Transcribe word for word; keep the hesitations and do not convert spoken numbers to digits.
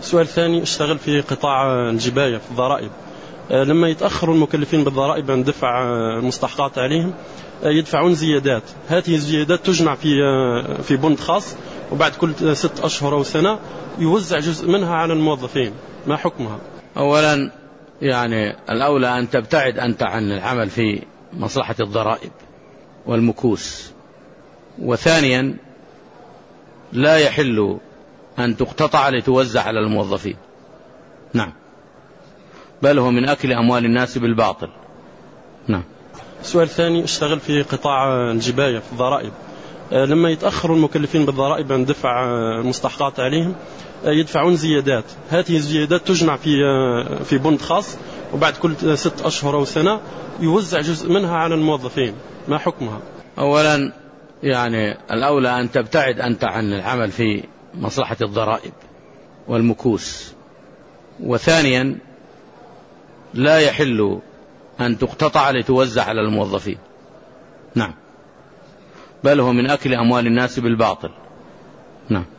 السؤال الثاني، اشتغل في قطاع الجباية في الضرائب. لما يتأخر المكلفين بالضرائب عن دفع المستحقات عليهم يدفعون زيادات. هذه الزيادات تجمع في في بند خاص، وبعد كل ست أشهر أو سنة يوزع جزء منها على الموظفين. ما حكمها؟ أولا يعني الأولى أن تبتعد أنت عن العمل في مصلحة الضرائب والمكوس. وثانيا لا يحل أن تقتطع لتوزع على الموظفين، نعم، بل هو من أكل أموال الناس بالباطل. نعم. السؤال الثاني، اشتغل في قطاع الجباية في الضرائب. لما يتأخر المكلفين بالضرائب عن دفع المستحقات عليهم يدفعون زيادات. هذه الزيادات تجمع في في بند خاص، وبعد كل ست أشهر أو سنة يوزع جزء منها على الموظفين. ما حكمها؟ أولا يعني الأولى أن تبتعد أنت عن العمل في مصلحة الضرائب والمكوس. وثانيا لا يحل أن تقتطع لتوزع على الموظفين، نعم، بل هو من أكل أموال الناس بالباطل. نعم.